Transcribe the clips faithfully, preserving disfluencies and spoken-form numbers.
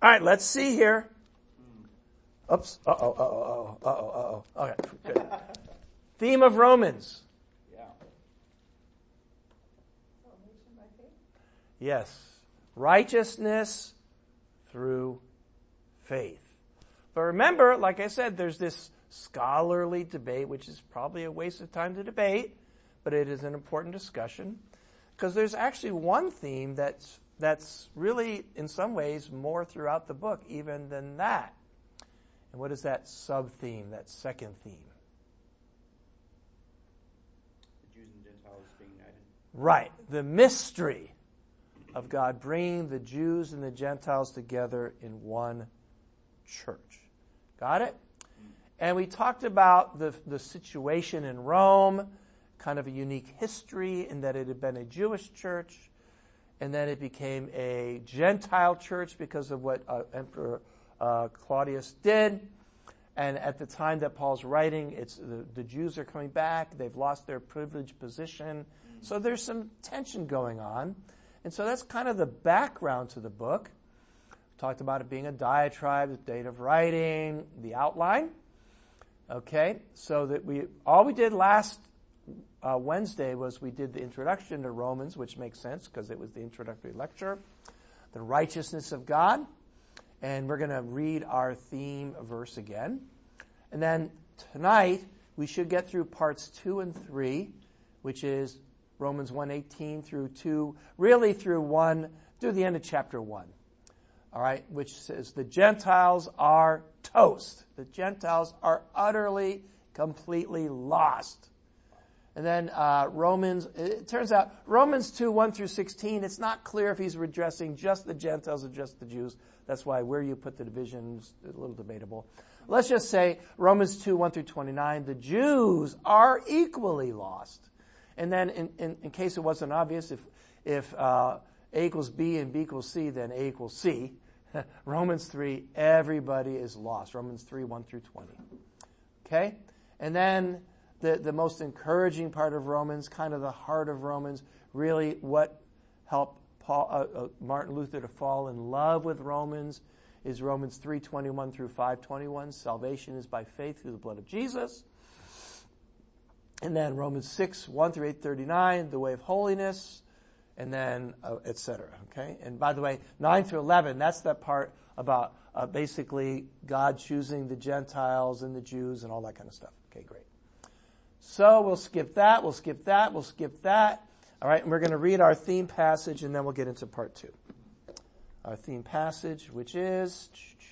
All right, let's see here. Oops. Uh-oh, uh-oh, uh-oh, uh-oh, uh-oh. Okay, good. Theme of Romans. Yeah. Yes. Righteousness through faith. But remember, like I said, there's this scholarly debate, which is probably a waste of time to debate, but it is an important discussion, because there's actually one theme that's that's really, in some ways, more throughout the book even than that. And what is that sub-theme, that second theme? The Jews and Gentiles being united. Right. The mystery of God bringing the Jews and the Gentiles together in one church. Got it? And we talked about the, the situation in Rome, kind of a unique history in that it had been a Jewish church, and then it became a Gentile church because of what uh, Emperor uh, Claudius did. And at the time that Paul's writing, it's the, the Jews are coming back. They've lost their privileged position. So there's some tension going on. And so that's kind of the background to the book. Talked about it being a diatribe, the date of writing, the outline. Okay, so that we all we did last uh, Wednesday was we did the introduction to Romans, which makes sense because it was the introductory lecture, the righteousness of God, and we're going to read our theme verse again. And then tonight we should get through parts two and three, which is Romans one eighteen through two, really through one, through the end of chapter one. All right, which says the Gentiles are toast. The Gentiles are utterly, completely lost. And then uh, Romans, it turns out, Romans two, one through sixteen, it's not clear if he's addressing just the Gentiles or just the Jews. That's why where you put the divisions is a little debatable. Let's just say Romans two, one through twenty-nine, the Jews are equally lost. And then in, in, in case it wasn't obvious, if, if uh, A equals B and B equals C, then A equals C. Romans three, everybody is lost. Romans three, one through twenty. Okay? And then the, the most encouraging part of Romans, kind of the heart of Romans, really what helped Paul, uh, uh, Martin Luther to fall in love with Romans is Romans three, twenty-one through five, twenty-one. Salvation is by faith through the blood of Jesus. And then Romans six, one through eight, thirty-nine, the way of holiness. And then, uh, et cetera, okay? And by the way, nine through eleven, that's that part about uh, basically God choosing the Gentiles and the Jews and all that kind of stuff. Okay, great. So we'll skip that, we'll skip that, we'll skip that. All right, and we're going to read our theme passage, and then we'll get into part two. Our theme passage, which is,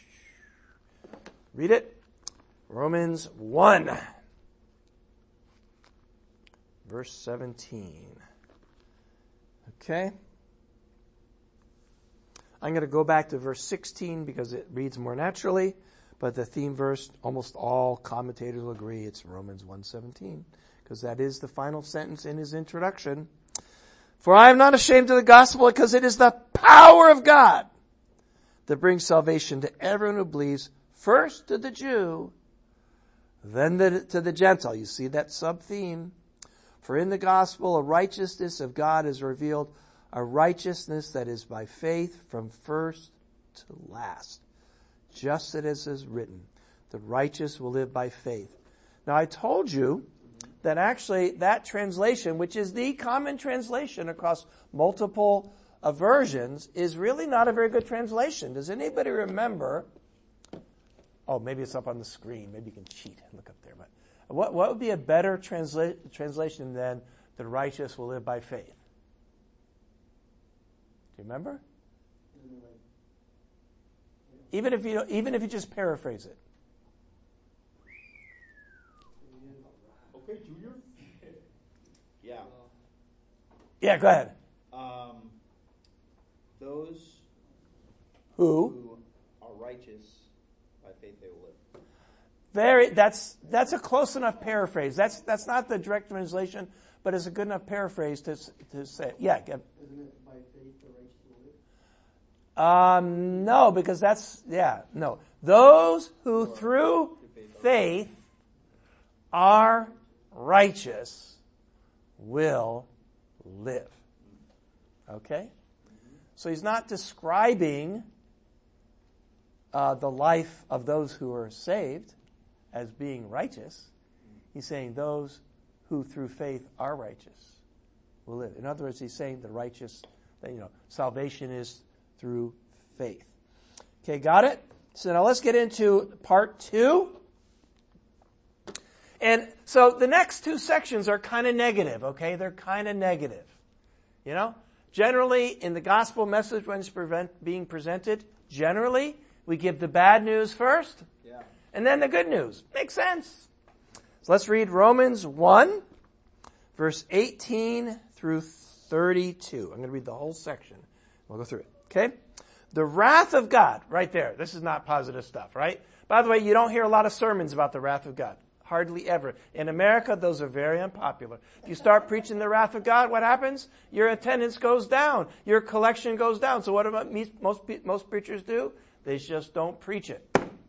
read it, Romans one, verse seventeen. Okay. I'm going to go back to verse sixteen because it reads more naturally, but the theme verse, almost all commentators will agree it's Romans one seventeen, because that is the final sentence in his introduction. For I am not ashamed of the gospel, because it is the power of God that brings salvation to everyone who believes, first to the Jew, then the, to the Gentile. You see that sub-theme? For in the gospel, a righteousness of God is revealed, a righteousness that is by faith from first to last. Just as it is written, the righteous will live by faith. Now I told you that actually that translation, which is the common translation across multiple uh, versions, is really not a very good translation. Does anybody remember? Oh, maybe it's up on the screen. Maybe you can cheat and look up there. But what, what would be a better transla- translation than the righteous will live by faith? Do you remember? Even if you even if you just paraphrase it. Okay, Junior. Yeah. Yeah, go ahead. Um, those Who? who are righteous by faith they will live. Very. That's that's a close enough paraphrase. That's that's not the direct translation, but it's a good enough paraphrase to to say. Yeah. Isn't it by faith the righteous will live? Um, no, because that's yeah. No, those who through faith are righteous will live. Okay? So he's not describing uh, the life of those who are saved as being righteous. He's saying those who through faith are righteous will live. In other words, he's saying the righteous, that, you know, salvation is through faith. Okay, got it? So now let's get into part two. And so the next two sections are kind of negative, okay? They're kind of negative. You know? Generally, in the gospel message when it's prevent, being presented, generally, we give the bad news first, Yeah. and then the good news. Makes sense. So let's read Romans one, verse eighteen through thirty-two. I'm going to read the whole section. We'll go through it. Okay? The wrath of God, right there. This is not positive stuff, right? By the way, you don't hear a lot of sermons about the wrath of God. Hardly ever. In America, those are very unpopular. If you start preaching the wrath of God, what happens? Your attendance goes down. Your collection goes down. So what about me, most most preachers do? They just don't preach it.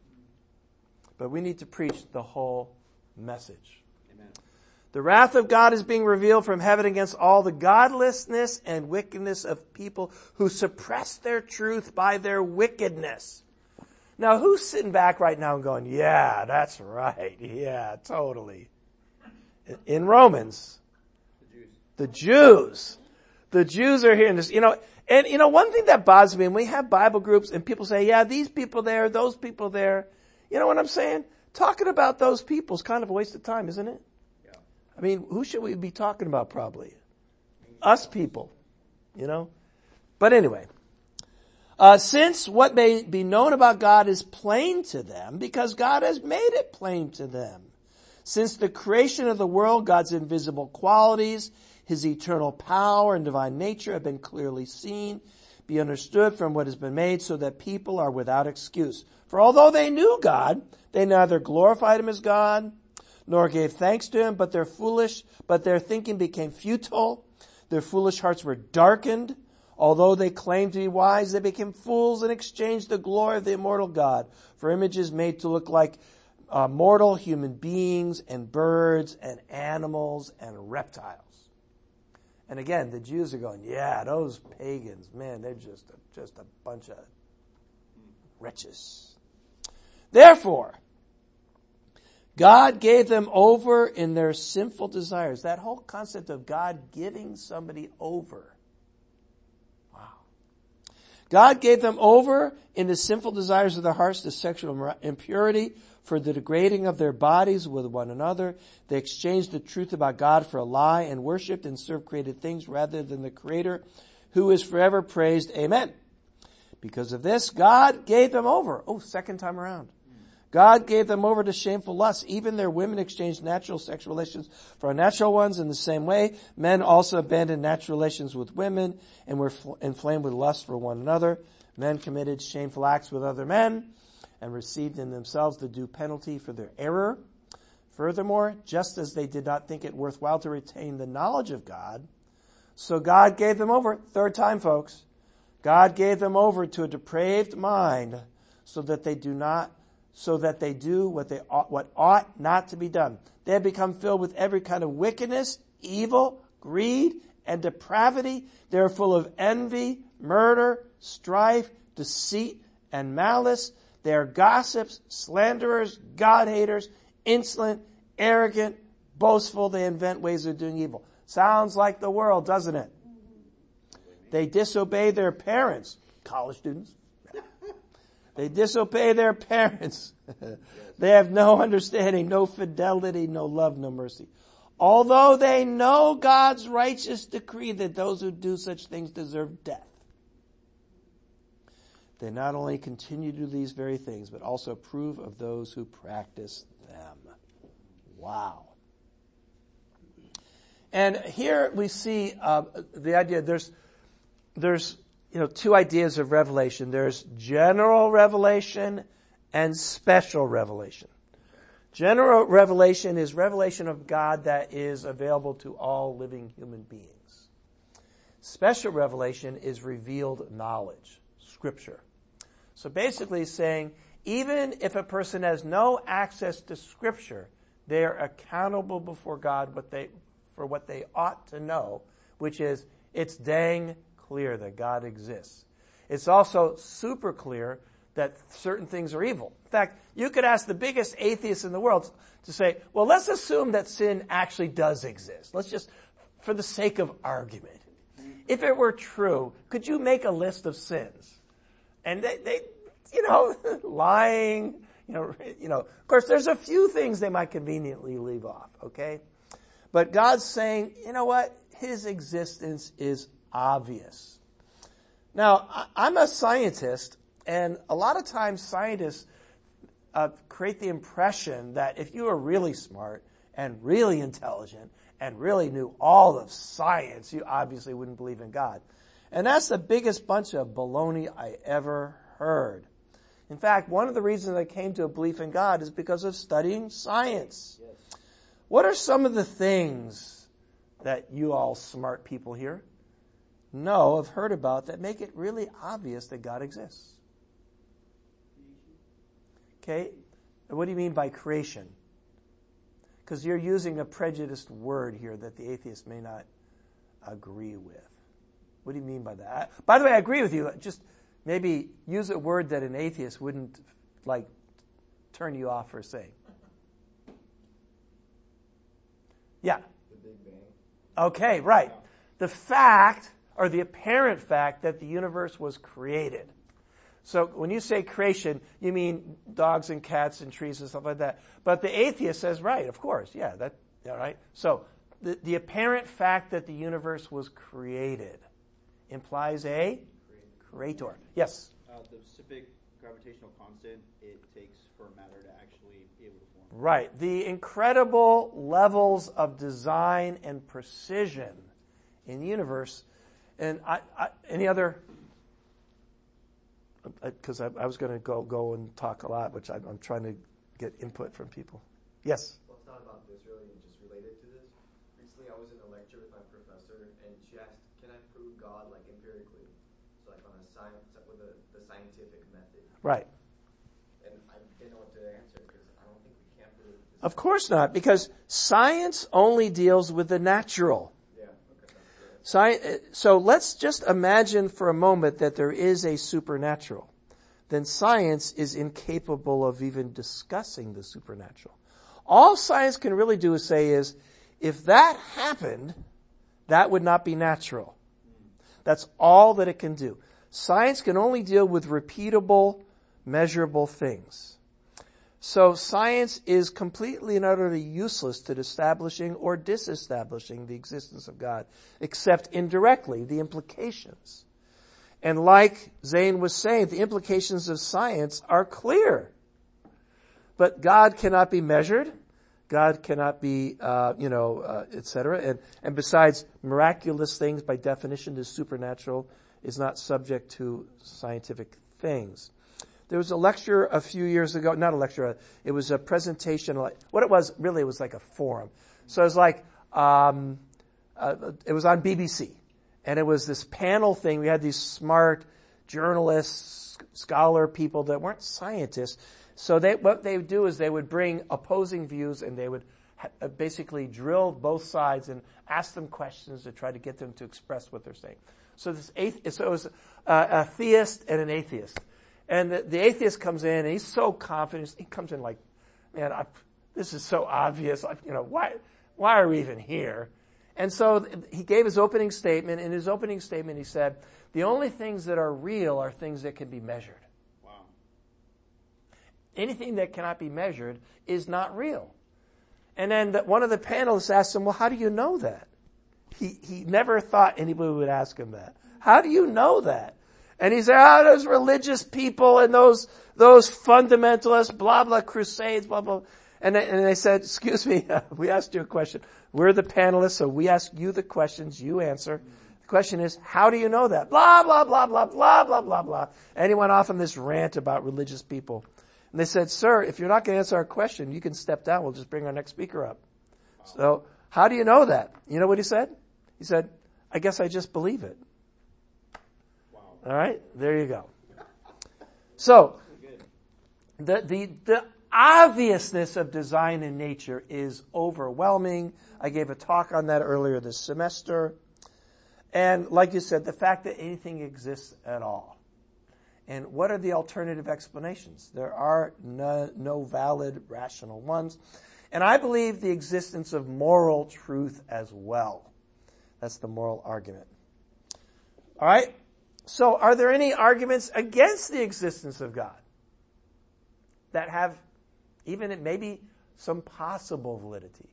But we need to preach the whole message. Amen. The wrath of God is being revealed from heaven against all the godlessness and wickedness of people who suppress their truth by their wickedness. Now, who's sitting back right now and going, yeah, that's right. Yeah, totally. In Romans, The Jews. the Jews, the Jews are here in this, you know, and you know, one thing that bothers me, when we have Bible groups and people say, yeah, these people there, those people there, you know what I'm saying? Talking about those people is kind of a waste of time, isn't it? Yeah. I mean, who should we be talking about probably? Us people, you know? But anyway. Uh, since what may be known about God is plain to them, because God has made it plain to them. Since the creation of the world, God's invisible qualities, His eternal power and divine nature have been clearly seen, be understood from what has been made, so that people are without excuse. For although they knew God, they neither glorified Him as God, nor gave thanks to Him, but their foolish, but their thinking became futile. Their foolish hearts were darkened. Although they claimed to be wise, they became fools and exchanged the glory of the immortal God for images made to look like uh, mortal human beings and birds and animals and reptiles. And again, the Jews are going, yeah, those pagans, man, they're just a, just a bunch of wretches. Therefore, God gave them over in their sinful desires. That whole concept of God giving somebody over. God gave them over in the sinful desires of their hearts to sexual impurity, for the degrading of their bodies with one another. They exchanged the truth about God for a lie and worshipped and served created things rather than the Creator, who is forever praised. Amen. Because of this, God gave them over. Oh, second time around. God gave them over to shameful lusts. Even their women exchanged natural sexual relations for unnatural ones. In the same way, men also abandoned natural relations with women and were fl- inflamed with lust for one another. Men committed shameful acts with other men and received in themselves the due penalty for their error. Furthermore, just as they did not think it worthwhile to retain the knowledge of God, so God gave them over, third time folks, God gave them over to a depraved mind so that they do not so that they do what they ought, what ought not to be done. They have become filled with every kind of wickedness, evil, greed, and depravity. They are full of envy, murder, strife, deceit, and malice. They are gossips, slanderers, God-haters, insolent, arrogant, boastful. They invent ways of doing evil. Sounds like the world, doesn't it? They disobey their parents. College students. They disobey their parents. They have no understanding, no fidelity, no love, no mercy. Although they know God's righteous decree that those who do such things deserve death, they not only continue to do these very things, but also approve of those who practice them. Wow. And here we see uh, the idea, there's, there's, you know, two ideas of revelation. There's general revelation and special revelation. General revelation is revelation of God that is available to all living human beings. Special revelation is revealed knowledge, Scripture. So basically saying, even if a person has no access to Scripture, they are accountable before God what they, for what they ought to know, which is, it's dang clear that God exists. It's also super clear that certain things are evil. In fact, you could ask the biggest atheist in the world to say, well, let's assume that sin actually does exist. Let's just, for the sake of argument. If it were true, could you make a list of sins? And they, they you know, lying, you know, you know, of course there's a few things they might conveniently leave off, okay? But God's saying, you know what? His existence is obvious. Now, I'm a scientist, and a lot of times scientists uh, create the impression that if you were really smart and really intelligent and really knew all of science, you obviously wouldn't believe in God. And that's the biggest bunch of baloney I ever heard. In fact, one of the reasons I came to a belief in God is because of studying science. Yes. What are some of the things that you all smart people here know, have heard about, that make it really obvious that God exists? Okay? What do you mean by creation? Because you're using a prejudiced word here that the atheist may not agree with. What do you mean by that? By the way, I agree with you. Just maybe use a word that an atheist wouldn't, like, turn you off for saying. Yeah. The Big Bang. Okay, right. The fact, or the apparent fact, that the universe was created. So when you say creation, you mean dogs and cats and trees and stuff like that. But the atheist says, right, of course, yeah, that, all right. So the, the apparent fact that the universe was created implies a creator. Yes? Uh, the specific gravitational constant it takes for matter to actually be able to form. Right. The incredible levels of design and precision in the universe. And I, I, any other... Because I, I was going to go go and talk a lot, which I, I'm trying to get input from people. Yes? Well, it's not about this really, just related to this. Recently I was in a lecture with my professor, and she asked, can I prove God, like, empirically? So, like, on a science, with a, the scientific method. Right. And I didn't know what to answer, because I don't think we can prove this. Of course not, because science only deals with the natural. Sci- so let's just imagine for a moment that there is a supernatural. Then science is incapable of even discussing the supernatural. All science can really do is say is, if that happened, that would not be natural. That's all that it can do. Science can only deal with repeatable, measurable things. So science is completely and utterly useless to establishing or disestablishing the existence of God, except indirectly, the implications. And like Zane was saying, the implications of science are clear. But God cannot be measured. God cannot be, uh, you know, uh, et cetera. And, and besides, miraculous things, by definition, is supernatural, is not subject to scientific things. There was a lecture a few years ago, not a lecture, it was a presentation, like, what it was, really, it was like a forum. So it was like, um, uh, it was on B B C. And it was this panel thing. We had these smart journalists, scholar people that weren't scientists. So they, what they would do is they would bring opposing views and they would ha- basically drill both sides and ask them questions to try to get them to express what they're saying. So this athe- so it was a, a theist and an atheist. And the, the atheist comes in, and he's so confident. He comes in like, man, I, this is so obvious. I, you know, why, why are we even here? And so he gave his opening statement. In his opening statement, he said, the only things that are real are things that can be measured. Wow. Anything that cannot be measured is not real. And then the, one of the panelists asked him, well, how do you know that? He, he never thought anybody would ask him that. How do you know that? And he said, ah, oh, those religious people and those, those fundamentalists, blah, blah, crusades, blah, blah. And they, and they said, excuse me, we asked you a question. We're the panelists, so we ask you the questions, you answer. The question is, how do you know that? Blah, blah, blah, blah, blah, blah, blah, blah. And he went off on this rant about religious people. And they said, sir, if you're not going to answer our question, you can step down. We'll just bring our next speaker up. So, how do you know that? You know what he said? He said, I guess I just believe it. All right, there you go. So, the, the, the obviousness of design in nature is overwhelming. I gave a talk on that earlier this semester. And like you said, the fact that anything exists at all And what are the alternative explanations? There are no, no valid, rational ones. And I believe the existence of moral truth as well. That's the moral argument. All right? So are there any arguments against the existence of God that have even maybe some possible validity?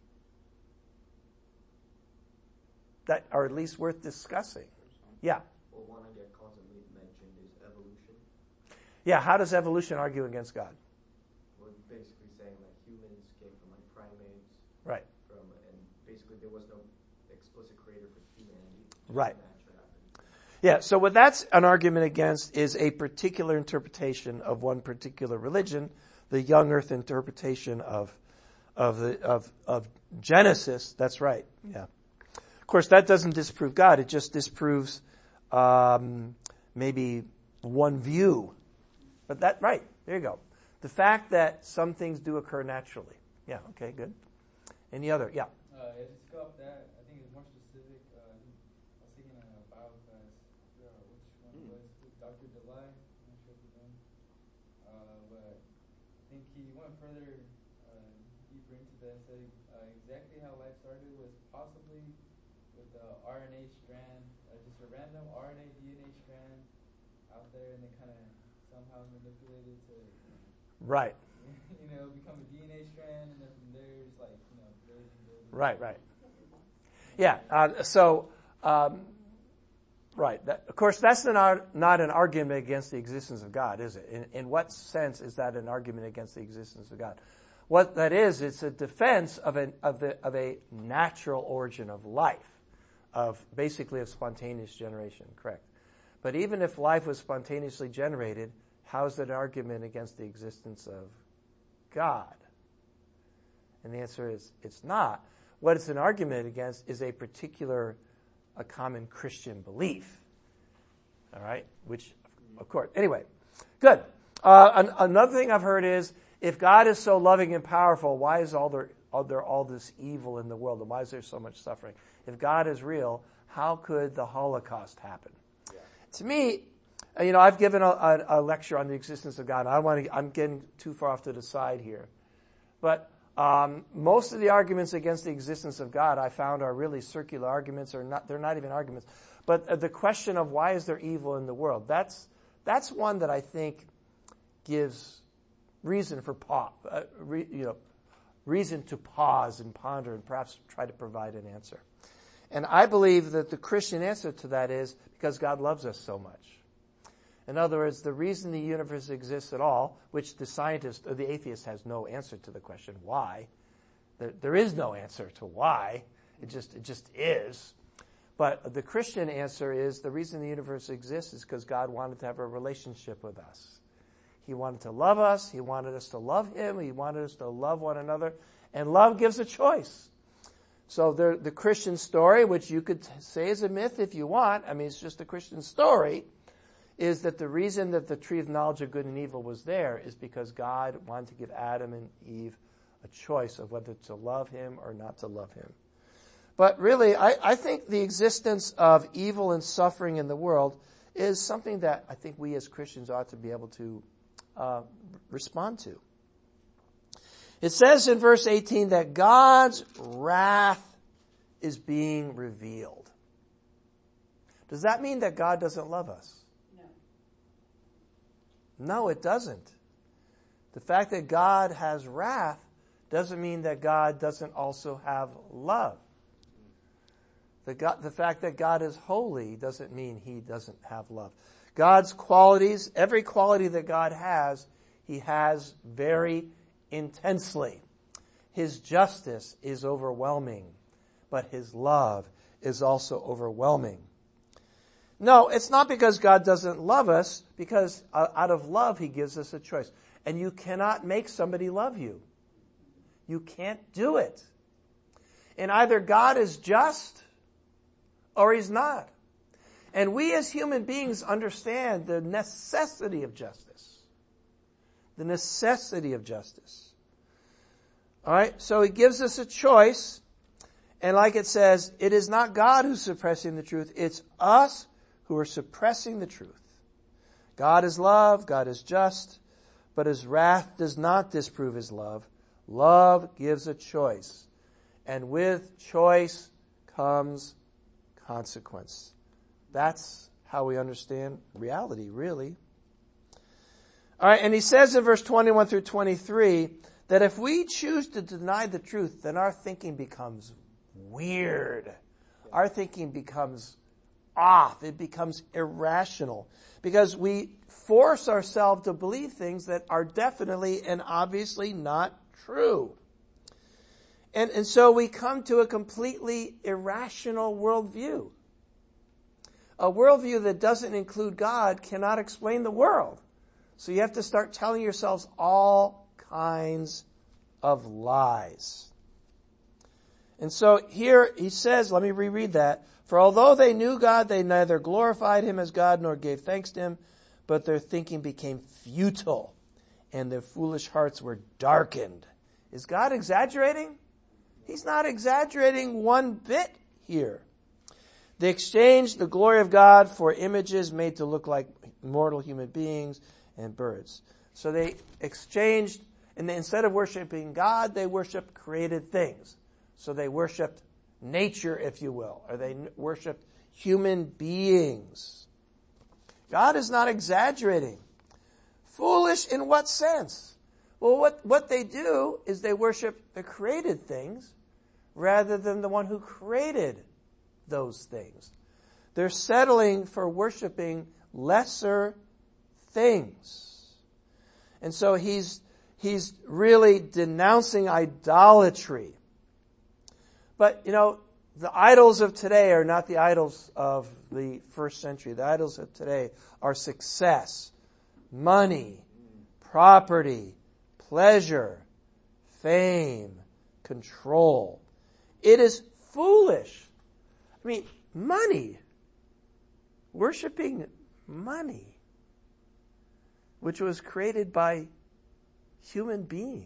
That are at least worth discussing? Yeah. Well, one I get constantly mentioned is evolution. Yeah, how does evolution argue against God? We're basically saying that humans came from like primates. Right. From and basically there was no explicit creator for humanity. Right. Yeah, so what that's an argument against is a particular interpretation of one particular religion, the young earth interpretation of of the of of Genesis. That's right. Yeah. Of course, that doesn't disprove God. It just disproves um, maybe one view. But that right there you go. The fact that some things do occur naturally. Yeah. Okay. Good. Any other? Yeah. Uh, I just go off that. I think it's more specific. Uh, I was thinking uh, about uh, which one it was with Doctor Delay. I'm not sure if you know. Uh, but I think he went further, uh, deeper into that. Said uh, exactly how life started was possibly with the R N A strand, uh, just a random R N A D N A strand out there, and then kind of somehow manipulated to, you know, Right. you know, become a D N A strand, and then from there it's like, you know, building, building. Right. Right. Yeah. Uh, so. Um, Right. That, of course, that's not, not an argument against the existence of God, is it? In, in what sense is that an argument against the existence of God? What that is, it's a defense of, an, of, the, of a natural origin of life, of basically of spontaneous generation, correct? But even if life was spontaneously generated, how is it an argument against the existence of God? And the answer is, it's not. What it's an argument against is a particular a common Christian belief. All right? Which, of course. Anyway, good. Uh, an, another thing I've heard is, if God is so loving and powerful, why is all there, all there all this evil in the world? And why is there so much suffering? If God is real, how could the Holocaust happen? Yeah. To me, you know, I've given a, a, a lecture on the existence of God. I don't want to, I'm getting too far off to the side here. But Um, most of the arguments against the existence of God I found are really circular arguments, or not, they're not even arguments. But uh, the question of why is there evil in the world, that's, that's one that I think gives reason for pause, uh, re, you know, reason to pause and ponder and perhaps try to provide an answer. And I believe that the Christian answer to that is because God loves us so much. In other words, the reason the universe exists at all, which the scientist or the atheist has no answer to the question why. There, there is no answer to why. It just it just is. But the Christian answer is the reason the universe exists is because God wanted to have a relationship with us. He wanted to love us. He wanted us to love Him. He wanted us to love one another. And love gives a choice. So the, the Christian story, which you could say is a myth if you want, I mean, it's just a Christian story, is that the reason that the tree of knowledge of good and evil was there is because God wanted to give Adam and Eve a choice of whether to love Him or not to love Him. But really, I, I think the existence of evil and suffering in the world is something that I think we as Christians ought to be able to uh, respond to. It says in verse eighteen that God's wrath is being revealed. Does that mean that God doesn't love us? No, it doesn't. The fact that God has wrath doesn't mean that God doesn't also have love. The, God, the fact that God is holy doesn't mean He doesn't have love. God's qualities, every quality that God has, He has very intensely. His justice is overwhelming, but His love is also overwhelming. No, it's not because God doesn't love us, because out of love He gives us a choice. And you cannot make somebody love you. You can't do it. And either God is just or He's not. And we as human beings understand the necessity of justice. The necessity of justice. All right, so He gives us a choice. And like it says, it is not God who's suppressing the truth. It's us who are suppressing the truth. God is love, God is just, but his wrath does not disprove his love. Love gives a choice, and with choice comes consequence. That's how we understand reality, really. All right, and he says in verse twenty-one through twenty-three that if we choose to deny the truth, then our thinking becomes weird. Our thinking becomes off. It becomes irrational because we force ourselves to believe things that are definitely and obviously not true. And, and so we come to a completely irrational worldview. A worldview that doesn't include God cannot explain the world. So you have to start telling yourselves all kinds of lies. And so here he says, let me reread that. For although they knew God, they neither glorified him as God nor gave thanks to him, but their thinking became futile and their foolish hearts were darkened. Is God exaggerating? He's not exaggerating one bit here. They exchanged the glory of God for images made to look like mortal human beings and birds. So they exchanged, and they, instead of worshiping God, they worshiped created things. So they worshiped nature, if you will, or they worshiped human beings. God is not exaggerating. Foolish in what sense? Well, what, what they do is they worship the created things rather than the one who created those things. They're settling for worshiping lesser things. And so he's, he's really denouncing idolatry. But, you know, the idols of today are not the idols of the first century. The idols of today are success, money, property, pleasure, fame, control. It is foolish. I mean, money. Worshipping money, which was created by human beings.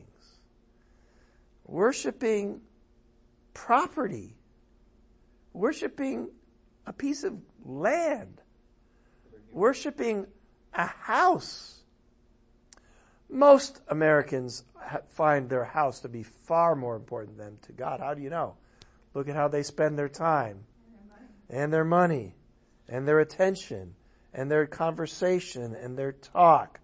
Worshipping property. Worshipping a piece of land. Worshipping a house. Most Americans find their house to be far more important than to God. How do you know? Look at how they spend their time and their money and their attention and their conversation and their talk.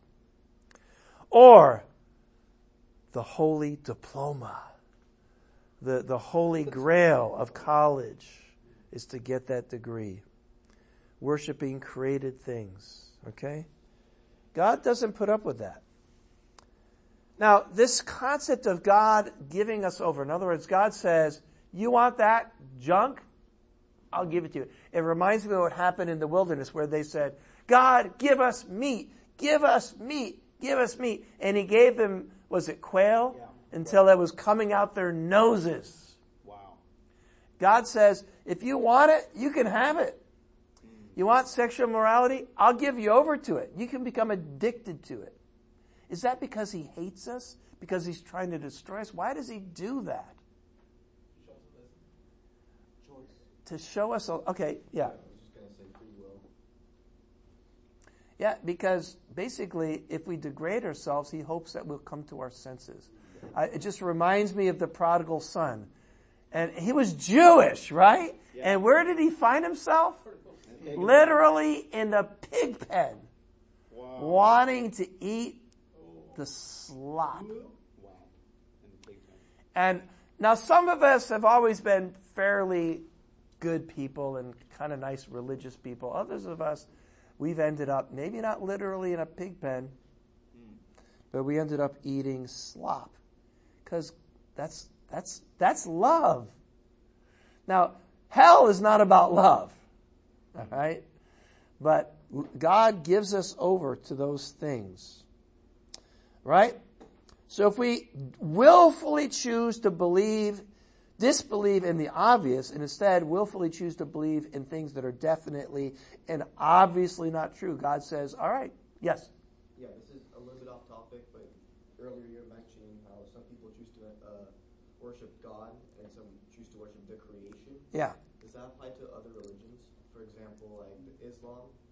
Or the holy diploma. The, the holy grail of college is to get that degree. Worshipping created things. Okay? God doesn't put up with that. Now, this concept of God giving us over, in other words, God says, you want that junk? I'll give it to you. It reminds me of what happened in the wilderness where they said, God, give us meat, give us meat, give us meat. And he gave them, was it quail? Yeah. Until it was coming out their noses. Wow. God says, if you want it, you can have it. You want sexual morality? I'll give you over to it. You can become addicted to it. Is that because he hates us? Because he's trying to destroy us? Why does he do that? To show us, okay, yeah. I was just going to say free will. Yeah, because basically, if we degrade ourselves, he hopes that we'll come to our senses. Uh, it just reminds me of the prodigal son. And he was Jewish, right? Yeah. And where did he find himself? Literally in the pig pen. Wow. Wanting to eat the slop. Wow. And big time. And now some of us have always been fairly good people and kind of nice religious people. Others of us, we've ended up, maybe not literally in a pig pen, but we ended up eating slop. Because that's, that's, that's love. Now, hell is not about love. All right? But God gives us over to those things. Right? So if we willfully choose to believe, disbelieve in the obvious, and instead willfully choose to believe in things that are definitely and obviously not true, God says, all right, yes. Yeah, this is a little bit off topic, but earlier you were mentioning how some people choose to uh, worship God and some choose to worship the creation. Yeah. Does that apply to other religions? For example, like Islam?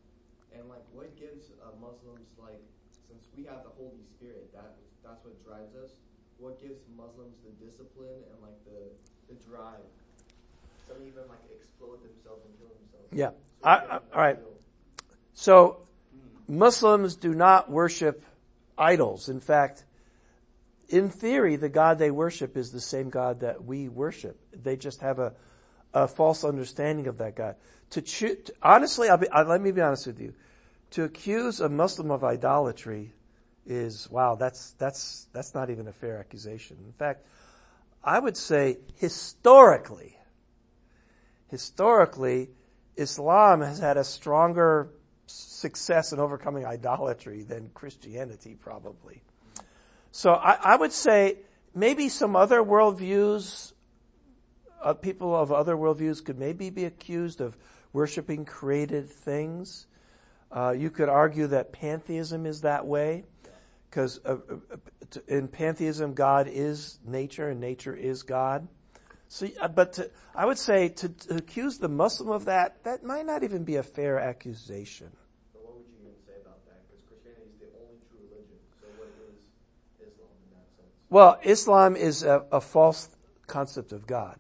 And like, what gives uh, Muslims, like, since we have the Holy Spirit, that that's what drives us. What gives Muslims the discipline and like the the drive? Some even like explode themselves and kill themselves. Yeah. So I, again, I, all right. feel- So Muslims do not worship idols. In fact, in theory, the God they worship is the same God that we worship. They just have a, a false understanding of that God. To choo- honestly, I'll be, I'll, let me be honest with you. To accuse a Muslim of idolatry is, wow, that's, that's, that's not even a fair accusation. In fact, I would say historically, historically, Islam has had a stronger success in overcoming idolatry than Christianity probably. So I, I would say maybe some other worldviews, uh, people of other worldviews could maybe be accused of worshiping created things. Uh, you could argue that pantheism is that way, because uh, uh, in pantheism, God is nature and nature is God. So, uh, but to, I would say to, to accuse the Muslim of that, that might not even be a fair accusation. So what would you even say about that? Because Christianity is the only true religion. So what is Islam in that sense? Well, Islam is a, a false concept of God.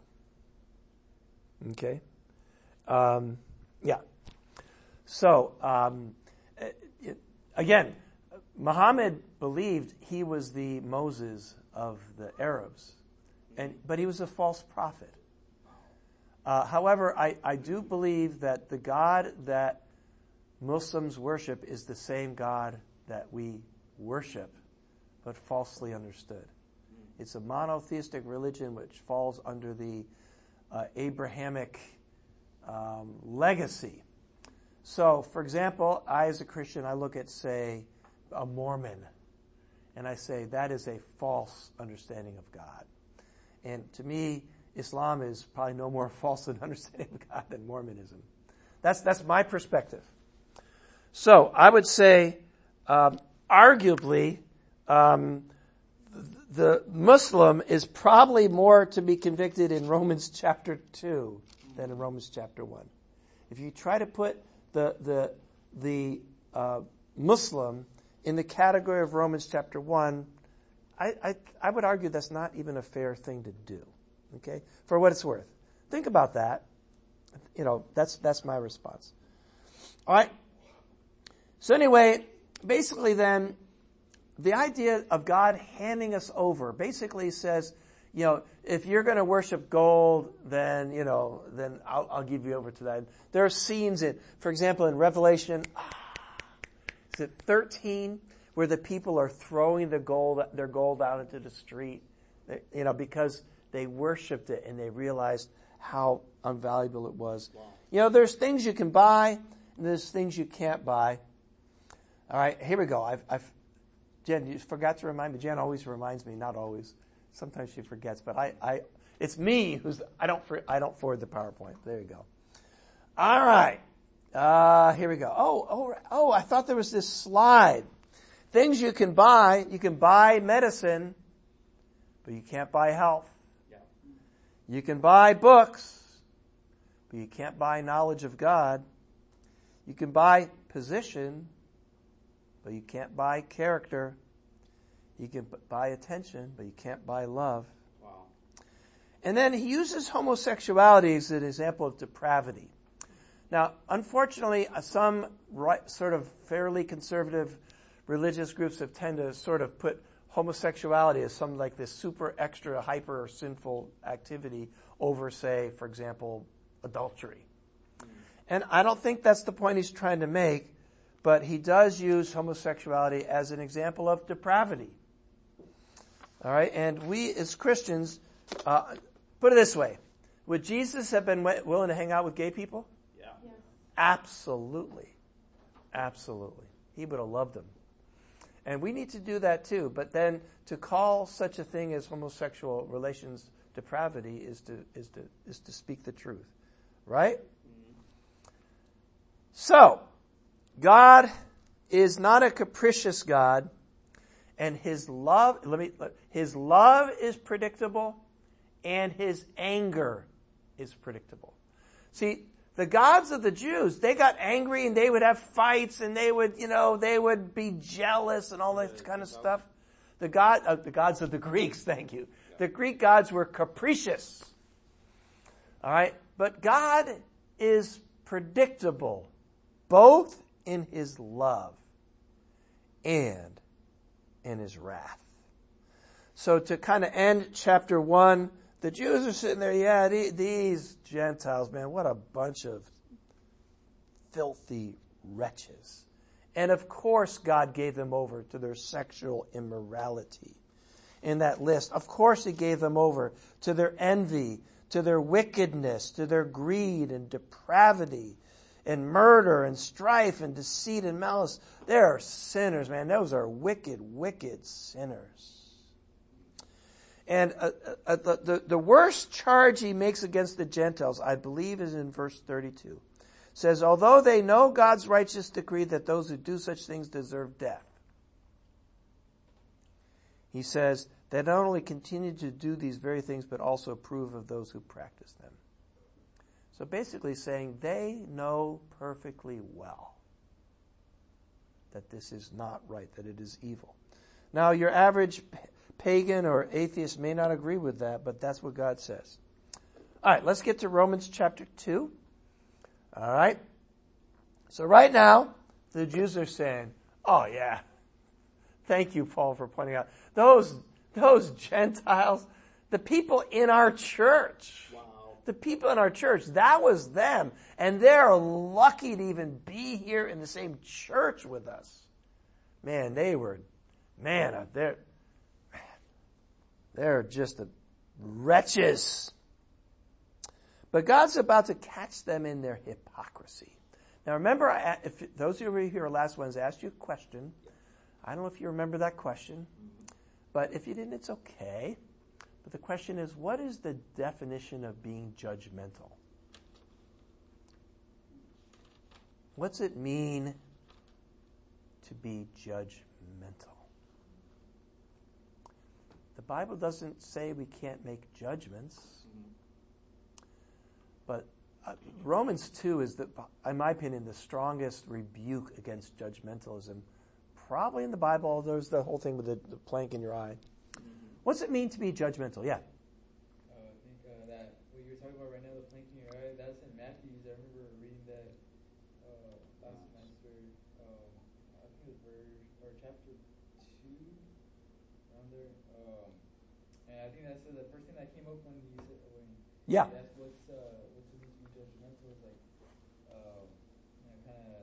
Okay? Um, yeah. So, um, it, again, Muhammad believed he was the Moses of the Arabs, and but he was a false prophet. Uh, however, I, I do believe that the God that Muslims worship is the same God that we worship, but falsely understood. It's a monotheistic religion which falls under the uh, Abrahamic um, legacy. So, for example, I as a Christian, I look at, say, a Mormon, and I say that is a false understanding of God. And to me, Islam is probably no more false an understanding of God than Mormonism. That's that's my perspective. So I would say, um, arguably, um, the Muslim is probably more to be convicted in Romans chapter two than in Romans chapter one. If you try to put the the the uh, Muslim in the category of Romans chapter one, I, I I would argue that's not even a fair thing to do. Okay, for what it's worth, think about that. You know, that's that's my response. All right. So anyway, basically, then the idea of God handing us over basically says, you know, if you're going to worship gold, then, you know, then I'll, I'll give you over to that. There are scenes in, for example, in Revelation, ah, is it thirteen, where the people are throwing the gold, their gold out into the street, you know, because they worshipped it and they realized how unvaluable it was. Wow. You know, there's things you can buy and there's things you can't buy. All right, here we go. I've, I've Jen, you forgot to remind me. Jen always reminds me, not always. Sometimes she forgets, but I, I, it's me who's, I don't, I don't forward the PowerPoint. There you go. All right. Uh, here we go. Oh, oh, oh, I thought there was this slide. Things you can buy. You can buy medicine, but you can't buy health. Yeah. You can buy books, but you can't buy knowledge of God. You can buy position, but you can't buy character. You can buy attention, but you can't buy love. Wow. And then he uses homosexuality as an example of depravity. Now, unfortunately, some right, sort of fairly conservative religious groups have tended to sort of put homosexuality as some like this super extra hyper sinful activity over, say, for example, adultery. And I don't think that's the point he's trying to make, but he does use homosexuality as an example of depravity. All right, and we as Christians, uh, put it this way: would Jesus have been willing to hang out with gay people? Yeah. yeah. Absolutely, absolutely. He would have loved them, and we need to do that too. But then to call such a thing as homosexual relations depravity is to is to is to speak the truth, right? Mm-hmm. So, God is not a capricious God. And his love, let me, his love is predictable and his anger is predictable. See, The gods of the Jews, they got angry and they would have fights and they would, you know, they would be jealous and all that kind of stuff. The god, uh, the gods of the Greeks, thank you. The Greek gods were capricious. All right? But God is predictable, both in his love and in his wrath. So to kind of end chapter one, the Jews are sitting there, yeah, these Gentiles, man, what a bunch of filthy wretches. And of course God gave them over to their sexual immorality. In that list, of course he gave them over to their envy, to their wickedness, to their greed and depravity, and murder and strife and deceit and malice. They are sinners, man. Those are wicked, wicked sinners. And uh, uh, the, the, the worst charge he makes against the Gentiles, I believe, is in verse thirty-two. It says, although they know God's righteous decree that those who do such things deserve death. He says, they not only continue to do these very things, but also approve of those who practice them. So basically saying they know perfectly well that this is not right, that it is evil. Now, your average pagan or atheist may not agree with that, but that's what God says. All right, let's get to Romans chapter two. All right. So right now, the Jews are saying, oh yeah, thank you, Paul, for pointing out. Those, those Gentiles, the people in our church, Wow. the people in our church, that was them. And they're lucky to even be here in the same church with us. Man, they were, man, they're, they're just a wretches. But God's about to catch them in their hypocrisy. Now remember, I, if those of you who were here last Wednesday, I asked you a question. I don't know if you remember that question, but if you didn't, it's okay. But the question is, what is the definition of being judgmental? What's it mean to be judgmental? The Bible doesn't say we can't make judgments. But uh, Romans two is, the, in my opinion, the strongest rebuke against judgmentalism, probably in the Bible. Although there's the whole thing with the, the plank in your eye. What's it mean to be judgmental? Yeah. Uh, I think uh, that what you're talking about right now, the plank in your eye, that's in Matthews. I remember reading that uh, last semester. Um, I think it was verse or chapter two, around there. Um, and I think that's uh, the first thing that came up when you said when Yeah. that's what's uh, what's it mean to be judgmental is like um, you know kind of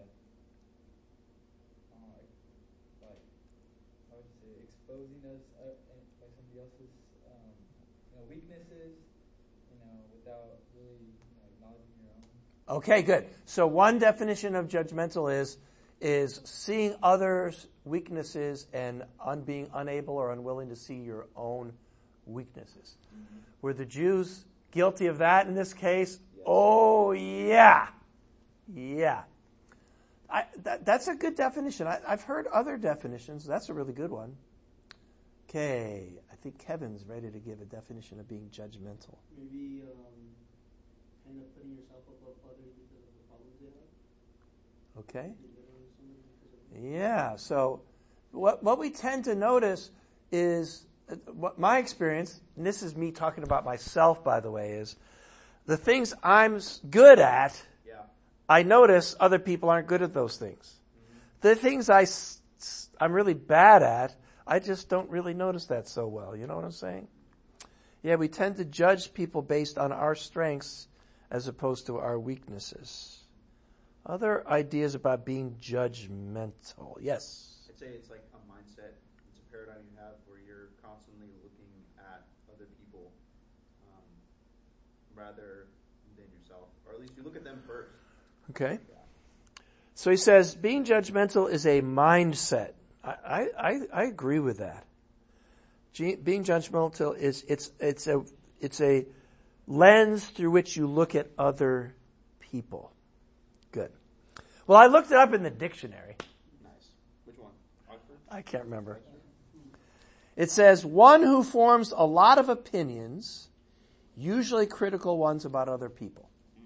uh, like how would you say exposing us uh, and, like somebody else's um, you know weaknesses, you know, without really you know, acknowledging your own. Okay, good. So one definition of judgmental is is seeing others' weaknesses and un, being unable or unwilling to see your own weaknesses. Mm-hmm. Were the Jews guilty of that in this case? Yes. Oh, yeah. Yeah. I, that, that's a good definition. I, I've heard other definitions. That's a really good one. Okay. I think Kevin's ready to give a definition of being judgmental. Maybe um, kind of putting yourself above others because of the problems they have. Okay. Yeah. So what what we tend to notice is, what my experience, and this is me talking about myself, by the way, is the things I'm good at, Yeah. I notice other people aren't good at those things. Mm-hmm. The things I, I'm really bad at, I just don't really notice that so well. You know what I'm saying? Yeah, we tend to judge people based on our strengths as opposed to our weaknesses. Other ideas about being judgmental. Yes? I'd say it's like a mindset. It's a paradigm you have where you're constantly looking at other people um, rather than yourself. Or at least you look at them first. Okay. Yeah. So he says, being judgmental is a mindset. I, I, I agree with that. G- being judgmental is, it's, it's a, it's a lens through which you look at other people. Good. Well, I looked it up in the dictionary. Nice. Which one? Oxford? I can't remember. It says, one who forms a lot of opinions, usually critical ones about other people.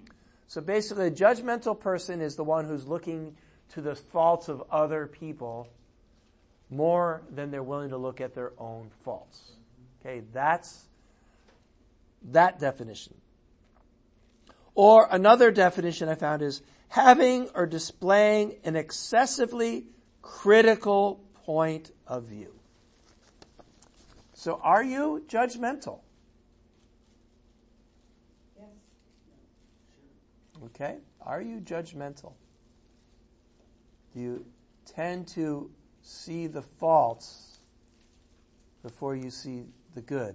So basically, a judgmental person is the one who's looking to the faults of other people more than they're willing to look at their own faults. Okay, that's that definition. Or another definition I found is having or displaying an excessively critical point of view. So are you judgmental? Yes. Okay. Are you judgmental? Do you tend to see the faults before you see the good?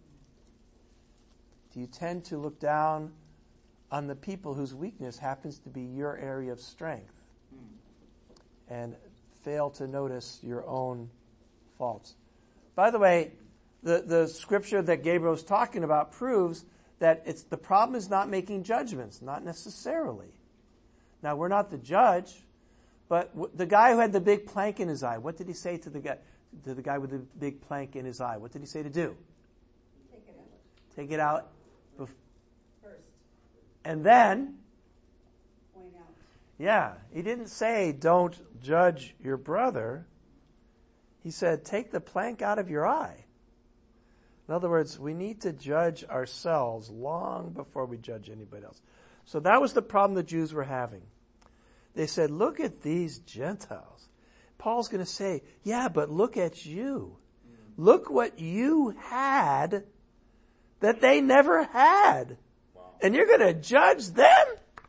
Do you tend to look down on the people whose weakness happens to be your area of strength and fail to notice your own faults? By the way, the, the scripture that Gabriel was talking about proves that it's the problem is not making judgments, not necessarily. Now, we're not the judge, but w- the guy who had the big plank in his eye, what did he say to the guy, to the guy with the big plank in his eye? What did he say to do? Take it out Take it out. Bef- first. and then, Point out. yeah, he didn't say don't judge your brother. He said take the plank out of your eye. In other words, we need to judge ourselves long before we judge anybody else. So that was the problem the Jews were having. They said, look at these Gentiles. Paul's going to say, yeah, but look at you. Look what you had that they never had. Wow. And you're going to judge them?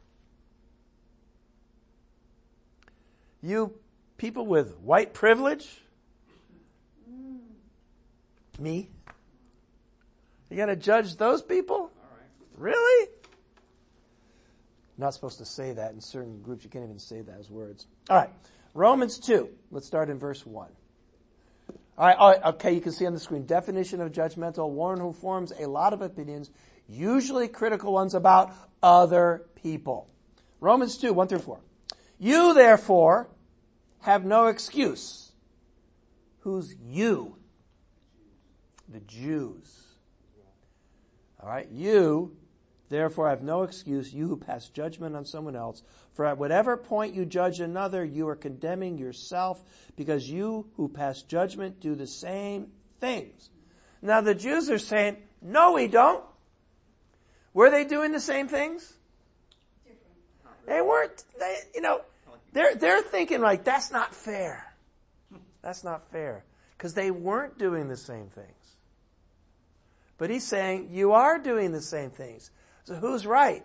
You people with white privilege? Mm. Me? You going to judge those people? All right. Really? Not supposed to say that in certain groups. You can't even say that as words. All right. Romans two. Let's start in verse one. All right. All right. Okay. You can see on the screen. Definition of judgmental. One who forms a lot of opinions, usually critical ones about other people. Romans two, one through four. You therefore have no excuse. Who's you? The Jews. All right. You therefore have no excuse, you who pass judgment on someone else. For at whatever point you judge another, you are condemning yourself, because you who pass judgment do the same things. Now the Jews are saying, no, we don't. Were they doing the same things? Different. They weren't. They, you know, they're they're thinking like that's not fair. That's not fair, because they weren't doing the same things. But he's saying you are doing the same things. So who's right?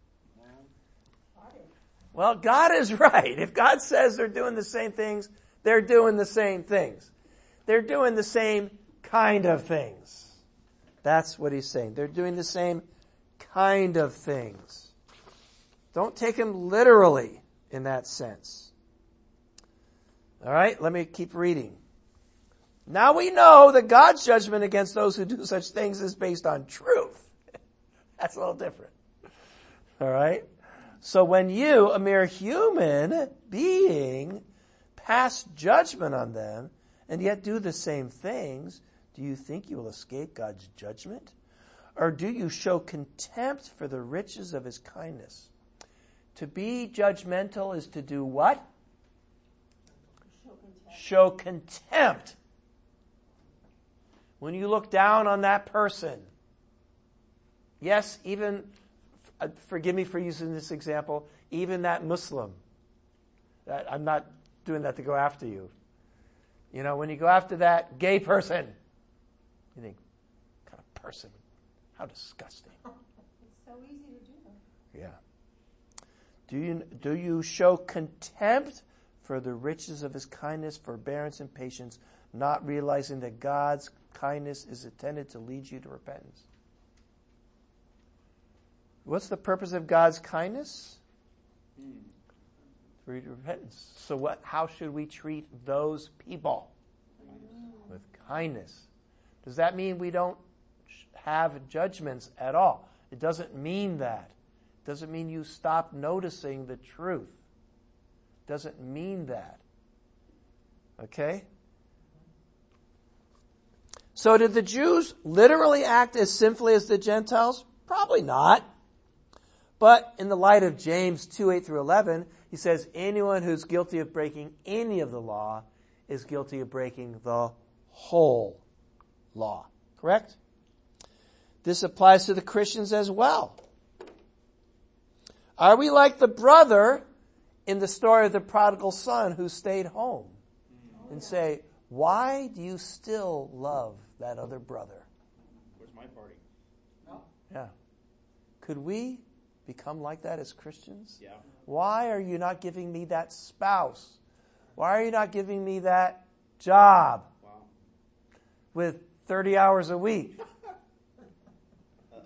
Well, God is right. If God says they're doing the same things, they're doing the same things. They're doing the same kind of things. That's what he's saying. They're doing the same kind of things. Don't take him literally in that sense. All right, let me keep reading. Now we know that God's judgment against those who do such things is based on truth. That's a little different. All right? So when you, a mere human being, pass judgment on them and yet do the same things, do you think you will escape God's judgment? Or do you show contempt for the riches of his kindness? To be judgmental is to do what? Show contempt. Show contempt. When you look down on that person, yes, even, uh, forgive me for using this example, even that Muslim. That, I'm not doing that to go after you. You know, when you go after that gay person, you think, what kind of person? How disgusting. It's so easy to do. Yeah. Do you, do you show contempt for the riches of his kindness, forbearance, and patience, not realizing that God's kindness is intended to lead you to repentance? What's the purpose of God's kindness? Hmm. To lead to repentance. So what? How should we treat those people? With kindness. Does that mean we don't have judgments at all? It doesn't mean that. It doesn't mean you stop noticing the truth. It doesn't mean that. Okay? So did the Jews literally act as sinfully as the Gentiles? Probably not. But in the light of James two, eight through eleven, he says anyone who's guilty of breaking any of the law is guilty of breaking the whole law. Correct? This applies to the Christians as well. Are we like the brother in the story of the prodigal son who stayed home and say, why do you still love that other brother? Where's my party? No. Yeah. Could we become like that as Christians? Yeah. Why are you not giving me that spouse? Why are you not giving me that job Wow. with thirty hours a week? Uh-oh.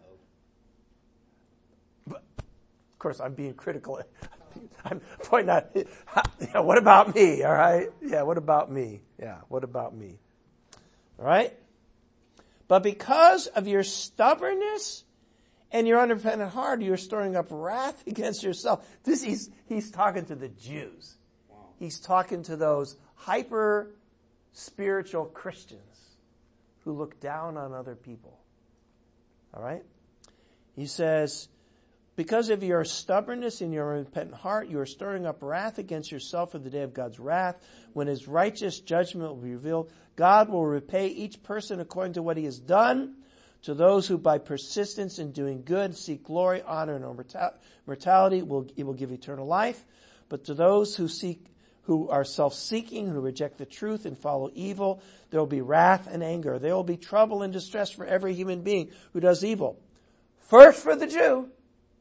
But, of course, I'm being critical. I'm pointing out, yeah, what about me? All right? Yeah, what about me? Yeah, what about me? All right? But because of your stubbornness and your unrepentant heart, you're storing up wrath against yourself. This he's he's talking to the Jews. Wow. He's talking to those hyper spiritual Christians who look down on other people. All right? He says, because of your stubbornness and your unrepentant heart, you are stirring up wrath against yourself for the day of God's wrath. When his righteous judgment will be revealed, God will repay each person according to what he has done. To those who by persistence in doing good seek glory, honor, and immortality, will, he will give eternal life. But to those who seek, who are self-seeking, who reject the truth and follow evil, there will be wrath and anger. There will be trouble and distress for every human being who does evil. First for the Jew,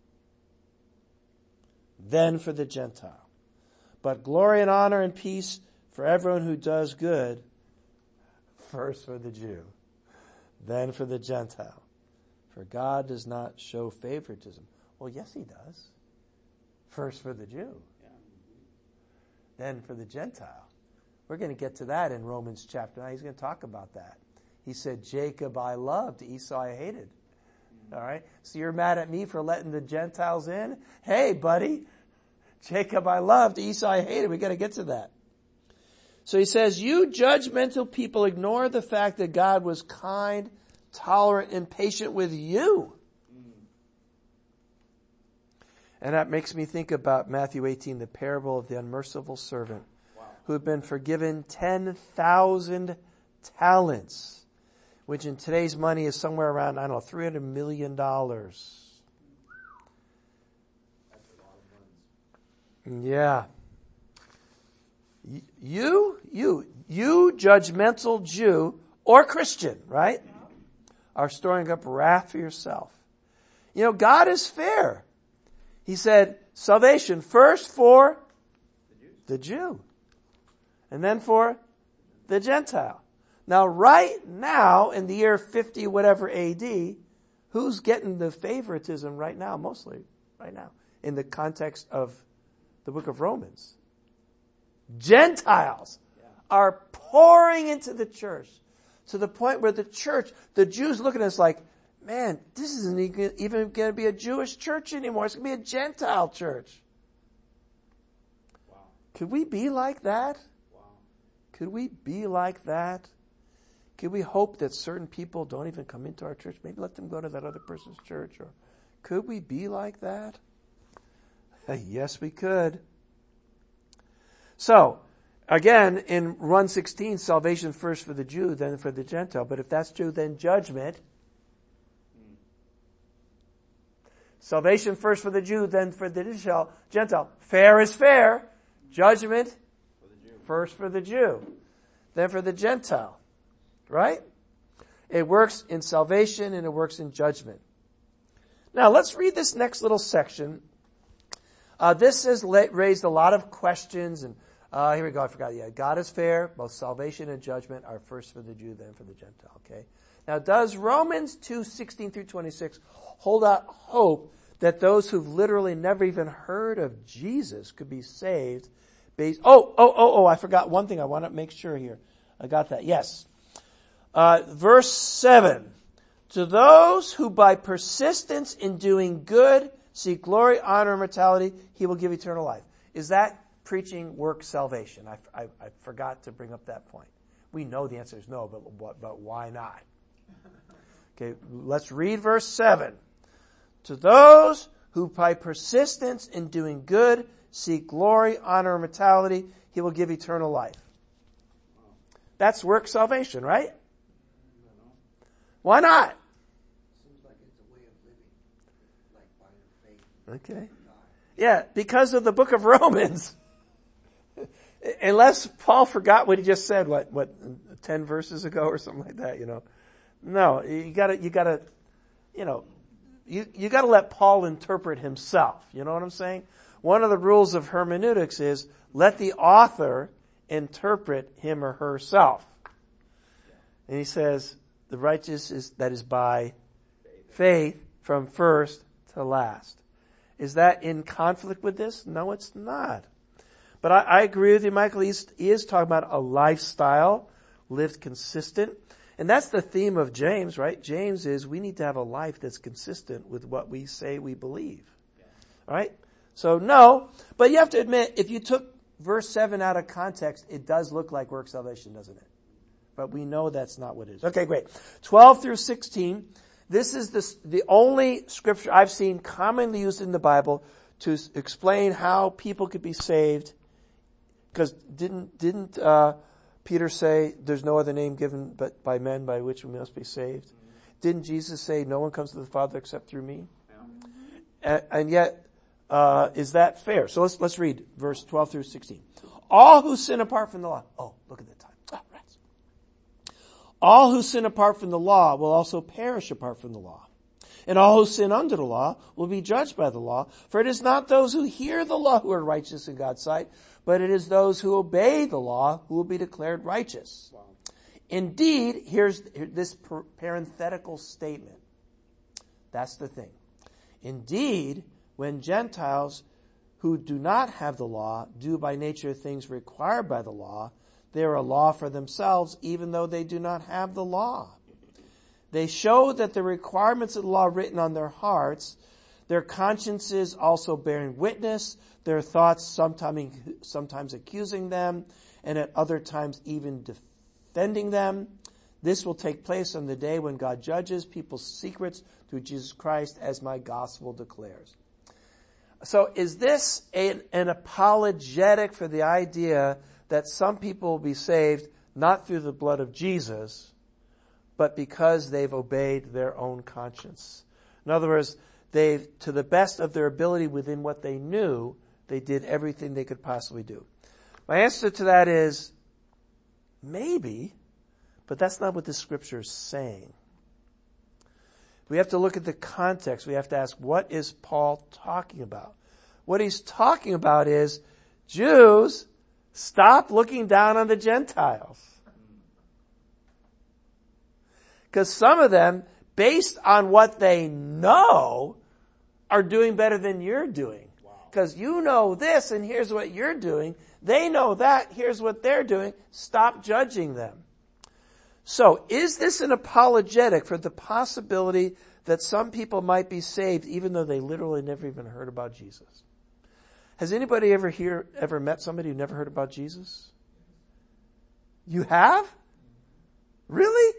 then for the Gentile. But glory and honor and peace for everyone who does good, first for the Jew, then for the Gentile. For God does not show favoritism. Well, yes, he does. First for the Jew, Yeah. then for the Gentile. We're going to get to that in Romans chapter nine. He's going to talk about that. He said, Jacob I loved, Esau I hated. All right? So you're mad at me for letting the Gentiles in? Hey, buddy, Jacob I loved, Esau I hated. We got to get to that. So he says, you judgmental people ignore the fact that God was kind, tolerant, and patient with you. And that makes me think about Matthew eighteen, the parable of the unmerciful servant, Wow. who had been forgiven ten thousand talents, which in today's money is somewhere around, I don't know, three hundred million dollars. That's a lot of ones. Yeah. You, you, you judgmental Jew or Christian, right, are storing up wrath for yourself. You know, God is fair. He said, salvation first for the Jew, and then for the Gentile. Now, right now, in the year fifty whatever A D, who's getting the favoritism right now, mostly right now, in the context of the book of Romans? Gentiles are pouring into the church to the point where the church, the Jews look at us like, man, this isn't even going to be a Jewish church anymore. It's going to be a Gentile church. Wow. Could we be like that? Wow. Could we be like that? Could we hope that certain people don't even come into our church? Maybe let them go to that other person's church. Or could we be like that? Yes, we could. So, again, in one sixteen, salvation first for the Jew, then for the Gentile. But if that's true, then judgment. Mm. Salvation first for the Jew, then for the Gentile. Fair is fair. Judgment For the Jew. first for the Jew, then for the Gentile. Right? It works in salvation and it works in judgment. Now, let's read this next little section. Uh, this has la- raised a lot of questions and Uh, here we go. I forgot. Yeah, God is fair. Both salvation and judgment are first for the Jew, then for the Gentile. Okay. Now, does Romans two sixteen through twenty-six hold out hope that those who've literally never even heard of Jesus could be saved? Based. Oh, oh, oh, oh! I forgot one thing. I want to make sure here. I got that. Yes. Uh, verse seven. To those who by persistence in doing good seek glory, honor, and immortality, he will give eternal life. Is that preaching work salvation? I, I, I forgot to bring up that point. We know the answer is no, but, but, but why not? Okay, let's read verse seven. To those who by persistence in doing good seek glory, honor, and immortality, he will give eternal life. That's work salvation, right? Why not? Seems like it's a way of living, like by your faith. Okay. Yeah, because of the book of Romans. Unless Paul forgot what he just said, what, what, ten verses ago or something like that, you know. No, you gotta, you gotta, you know, you, you gotta let Paul interpret himself. You know what I'm saying? One of the rules of hermeneutics is let the author interpret him or herself. And he says, the righteous is, that is by faith from first to last. Is that in conflict with this? No, it's not. But I, I agree with you, Michael. He's, he is talking about a lifestyle lived consistent. And that's the theme of James, right? James is we need to have a life that's consistent with what we say we believe. Yeah. All right? So no, but you have to admit, if you took verse seven out of context, it does look like work salvation, doesn't it? But we know that's not what it is. Okay, great. twelve through sixteen. This is the, the only scripture I've seen commonly used in the Bible to explain how people could be saved. Because didn't, didn't, uh, Peter say, there's no other name given but by men by which we must be saved? Mm-hmm. Didn't Jesus say, no one comes to the Father except through me? Yeah. And, and yet, uh, is that fair? So let's, let's read verse twelve through sixteen. All who sin apart from the law. Oh, look at the time. Oh, rats. All who sin apart from the law will also perish apart from the law. And all who sin under the law will be judged by the law. For it is not those who hear the law who are righteous in God's sight, but it is those who obey the law who will be declared righteous. Wow. Indeed, here's this parenthetical statement. That's the thing. Indeed, when Gentiles who do not have the law do by nature things required by the law, they are a law for themselves, even though they do not have the law. They show that the requirements of the law written on their hearts, their consciences also bearing witness, their thoughts sometimes, sometimes accusing them, and at other times even defending them. This will take place on the day when God judges people's secrets through Jesus Christ, as my gospel declares. So is this a, an apologetic for the idea that some people will be saved not through the blood of Jesus, but because they've obeyed their own conscience? In other words, they've, to the best of their ability within what they knew, they did everything they could possibly do. My answer to that is, maybe, but that's not what the scripture is saying. We have to look at the context. We have to ask, what is Paul talking about? What he's talking about is, Jews, stop looking down on the Gentiles. Because some of them, based on what they know, are doing better than you're doing. Because wow. You know this, and here's what you're doing. They know that, here's what they're doing. Stop judging them. So, is this an apologetic for the possibility that some people might be saved even though they literally never even heard about Jesus? Has anybody ever here ever met somebody who never heard about Jesus? You have? Really?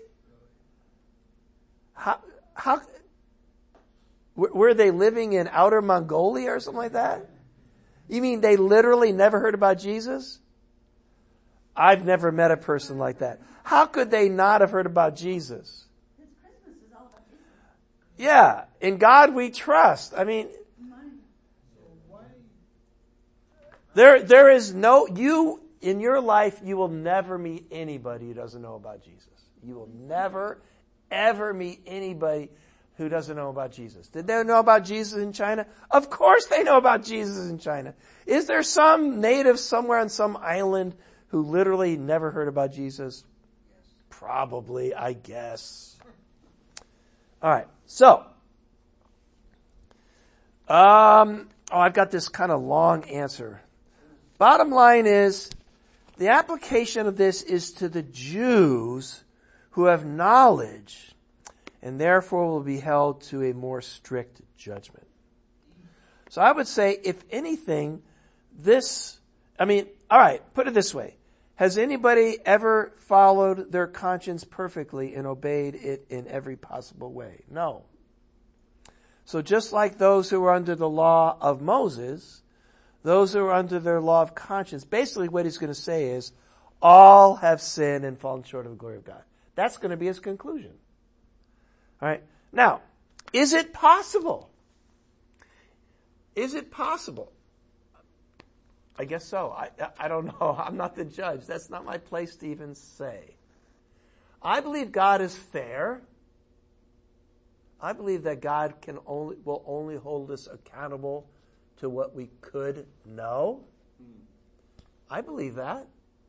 How, how, were they living in outer Mongolia or something like that? You mean they literally never heard about Jesus? I've never met a person like that. How could they not have heard about Jesus? Because Christmas is all about Jesus. Yeah, in God we trust. I mean, there, there is no, you, in your life, you will never meet anybody who doesn't know about Jesus. You will never, ever meet anybody who doesn't know about Jesus. Did they know about Jesus in China? Of course they know about Jesus in China. Is there some native somewhere on some island who literally never heard about Jesus? Probably, I guess. All right, so, um, oh, I've got this kind of long answer. Bottom line is, the application of this is to the Jews who have knowledge and therefore will be held to a more strict judgment. So I would say, if anything, this, I mean, all right, put it this way. Has anybody ever followed their conscience perfectly and obeyed it in every possible way? No. So just like those who were under the law of Moses, those who are under their law of conscience, basically what he's going to say is, all have sinned and fallen short of the glory of God. That's going to be his conclusion. All right. Now, is it possible? Is it possible? I guess so. I, I don't know. I'm not the judge. That's not my place to even say. I believe God is fair. I believe that God can only, will only hold us accountable to what we could know. I believe that.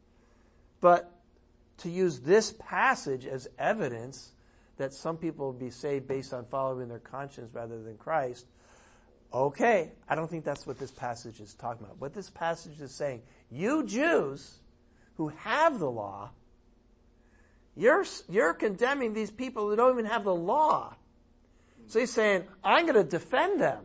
But to use this passage as evidence that some people will be saved based on following their conscience rather than Christ, okay, I don't think that's what this passage is talking about. What this passage is saying, you Jews who have the law, you're, you're condemning these people who don't even have the law. So he's saying, I'm going to defend them.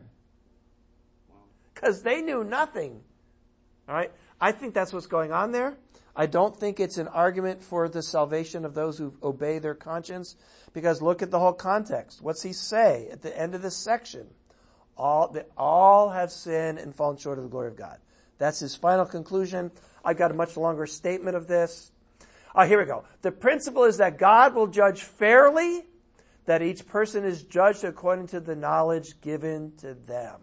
Because they knew nothing. All right? I think that's what's going on there. I don't think it's an argument for the salvation of those who obey their conscience. Because look at the whole context. What's he say at the end of this section? All, they all have sinned and fallen short of the glory of God. That's his final conclusion. I've got a much longer statement of this. Uh, here we go. The principle is that God will judge fairly, that each person is judged according to the knowledge given to them.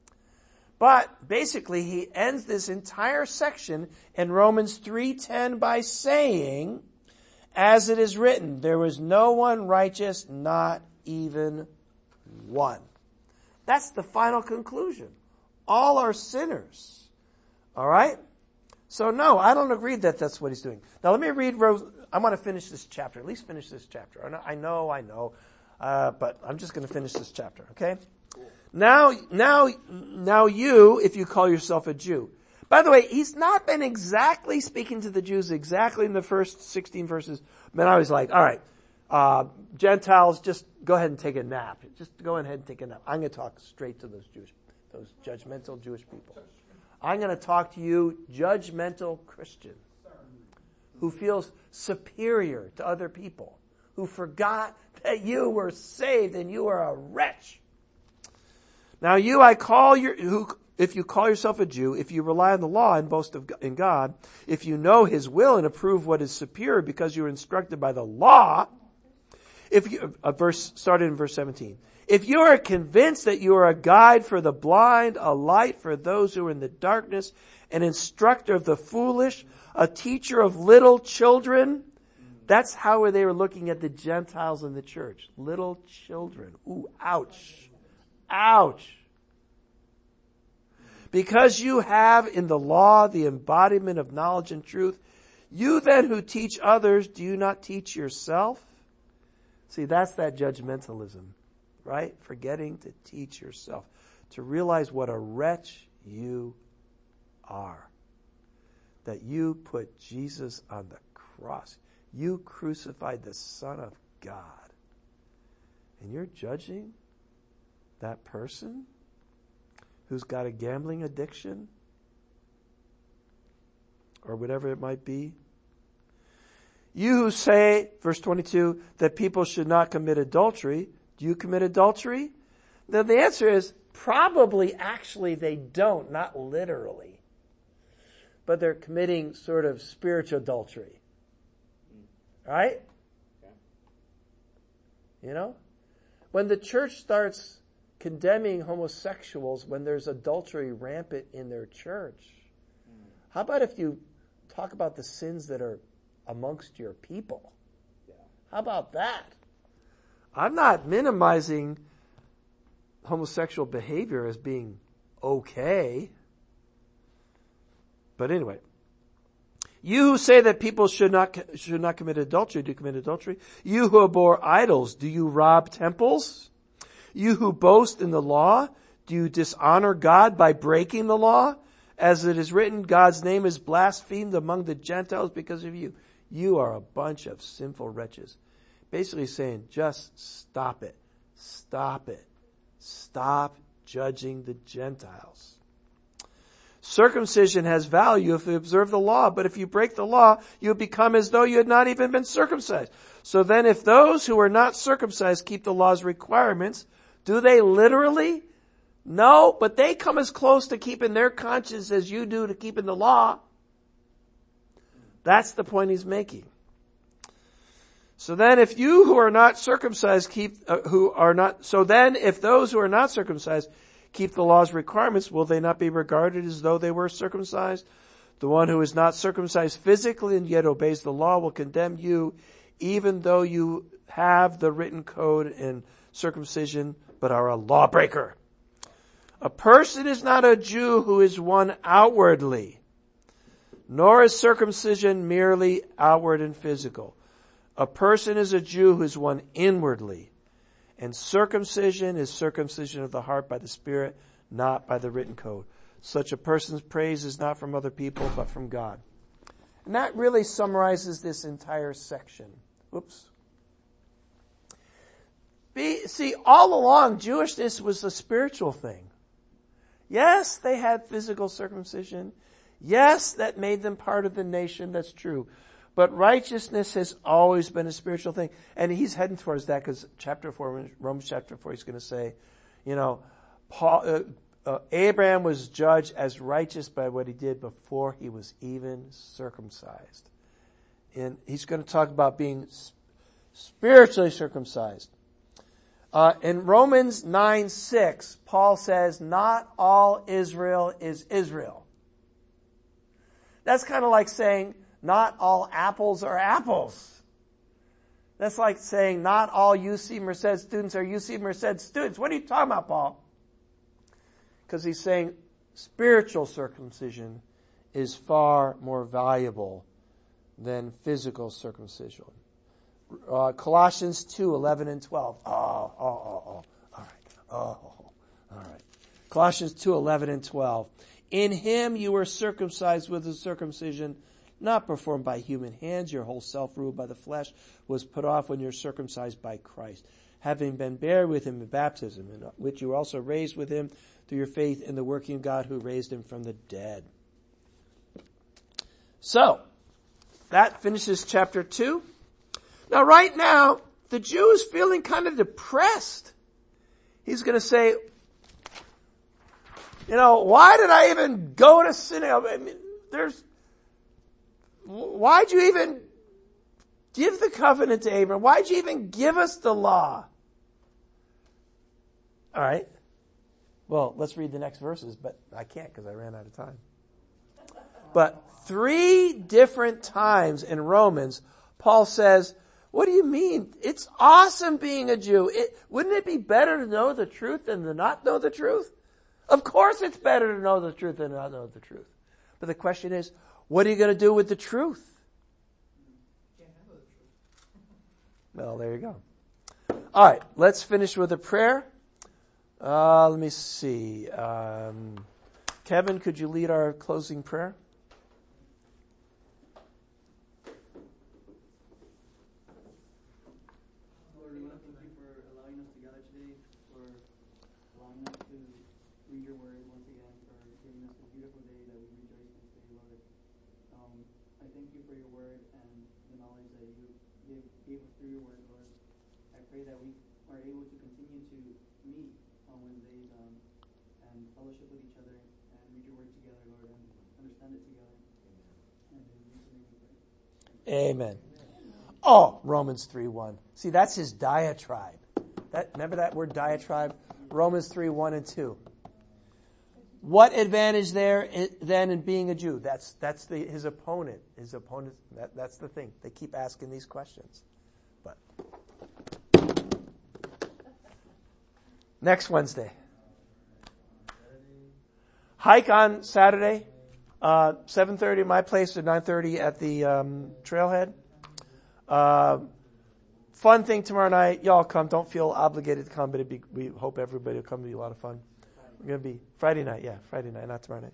But basically he ends this entire section in Romans three ten by saying, as it is written, there was no one righteous, not even one. That's the final conclusion. All are sinners. All right? So no, I don't agree that that's what he's doing. Now let me read, I want to finish this chapter, at least finish this chapter. I know, I know, I know uh, but I'm just going to finish this chapter, okay? Now, now, now you, if you call yourself a Jew. By the way, he's not been exactly speaking to the Jews exactly in the first sixteen verses. But I was like, all right, uh, Gentiles, just go ahead and take a nap. Just go ahead and take a nap. I'm going to talk straight to those Jewish, those judgmental Jewish people. I'm going to talk to you, judgmental Christian, who feels superior to other people, who forgot that you were saved and you are a wretch. Now you, I call your, who, if you call yourself a Jew, if you rely on the law and boast of, in God, if you know his will and approve what is superior because you are instructed by the law, if you, a verse, started in verse seventeen. If you are convinced that you are a guide for the blind, a light for those who are in the darkness, an instructor of the foolish, a teacher of little children, that's how they were looking at the Gentiles in the church. Little children. Ooh, ouch. Ouch. Because you have in the law the embodiment of knowledge and truth, you then who teach others, do you not teach yourself? See, that's that judgmentalism, right? Forgetting to teach yourself, to realize what a wretch you are. That you put Jesus on the cross. You crucified the Son of God. And you're judging that person who's got a gambling addiction or whatever it might be. You who say, verse twenty-two, that people should not commit adultery, do you commit adultery? Now the answer is probably actually they don't, not literally. But they're committing sort of spiritual adultery. Right? You know? When the church starts condemning homosexuals when there's adultery rampant in their church, how about if you talk about the sins that are amongst your people? How about that? I'm not minimizing homosexual behavior as being okay. But anyway, you who say that people should not should not commit adultery, do you commit adultery? You who abhor idols, do you rob temples? You who boast in the law, do you dishonor God by breaking the law? As it is written, God's name is blasphemed among the Gentiles because of you. You are a bunch of sinful wretches. Basically saying, just stop it. Stop it. Stop judging the Gentiles. Circumcision has value if you observe the law, but if you break the law, you become as though you had not even been circumcised. So then if those who are not circumcised keep the law's requirements, Do they literally? No, but they come as close to keeping their conscience as you do to keeping the law. That's the point he's making. So then if you who are not circumcised keep, uh, who are not, so then if those who are not circumcised keep the law's requirements, will they not be regarded as though they were circumcised? The one who is not circumcised physically and yet obeys the law will condemn you, even though you have the written code and circumcision, but are a lawbreaker. A person is not a Jew who is one outwardly, nor is circumcision merely outward and physical. A person is a Jew who is one inwardly, and circumcision is circumcision of the heart by the Spirit, not by the written code. Such a person's praise is not from other people, but from God. And that really summarizes this entire section. Oops. Be, see, all along, Jewishness was a spiritual thing. Yes, they had physical circumcision. Yes, that made them part of the nation. That's true. But righteousness has always been a spiritual thing. And he's heading towards that because chapter four, Romans chapter four, he's going to say, you know, Paul, uh, uh, Abraham was judged as righteous by what he did before he was even circumcised. And he's going to talk about being spiritually circumcised. Uh, in Romans nine six, Paul says, not all Israel is Israel. That's kind of like saying, not all apples are apples. That's like saying, not all U C Merced students are U C Merced students. What are you talking about, Paul? Because he's saying spiritual circumcision is far more valuable than physical circumcision. Uh, Colossians two eleven and twelve. Oh, oh, oh, oh. All right. Oh, all right. Colossians two eleven and twelve. In him you were circumcised with a circumcision not performed by human hands. Your whole self ruled by the flesh was put off when you're circumcised by Christ, having been buried with him in baptism, in which you were also raised with him through your faith in the working of God who raised him from the dead. So, that finishes chapter two. Now right now, the Jew is feeling kind of depressed. He's going to say, you know, why did I even go to synagogue? I mean, there's, why'd you even give the covenant to Abraham? Why'd you even give us the law? All right. Well, let's read the next verses, but I can't because I ran out of time. But three different times in Romans, Paul says, what do you mean? It's awesome being a Jew. It, wouldn't it be better to know the truth than to not know the truth? Of course it's better to know the truth than not know the truth. But the question is, what are you going to do with the truth? Can't handle the truth. Well, there you go. All right, let's finish with a prayer. Uh, let me see. Um, Kevin, could you lead our closing prayer? Lord, we want to thank you for allowing us to gather today, for allowing us to read your word once again, for giving us a beautiful day that we rejoice in today, Lord. Um, I thank you for your word and the knowledge that you gave, gave us through your word, Lord. I pray that we are able to continue to meet on Wednesdays um, and fellowship with each other and read your word together, Lord, and understand it together. And in Jesus' name we pray. Amen. Oh, Romans three one. See, that's his diatribe. That, remember that word diatribe? Romans three one and two. What advantage there is, then in being a Jew? That's that's the his opponent. His opponent. That, that's the thing. They keep asking these questions. But next Wednesday, hike on Saturday, uh, seven thirty at my place or nine thirty at the um, trailhead. Uh, fun thing tomorrow night. Y'all come. Don't feel obligated to come, but it'd be, we hope everybody will come. It'll be a lot of fun. We're going to be Friday night. Yeah, Friday night, not tomorrow night.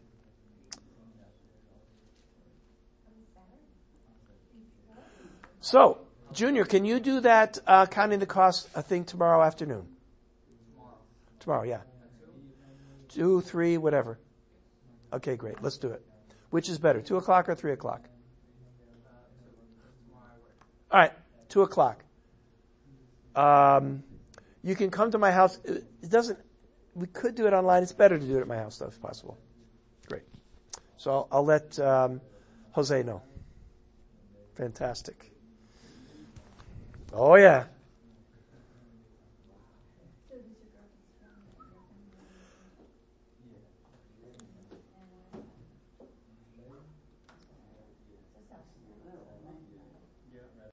So, Junior, can you do that uh, counting the cost a thing tomorrow afternoon? Tomorrow. Tomorrow, yeah. Two, three, whatever. Okay, great. Let's do it. Which is better, two o'clock or three o'clock? All right, two o'clock. Um, You can come to my house. It doesn't, we could do it online. It's better to do it at my house, though, if possible. Great. So I'll, I'll let um, Jose know. Fantastic. Oh, yeah.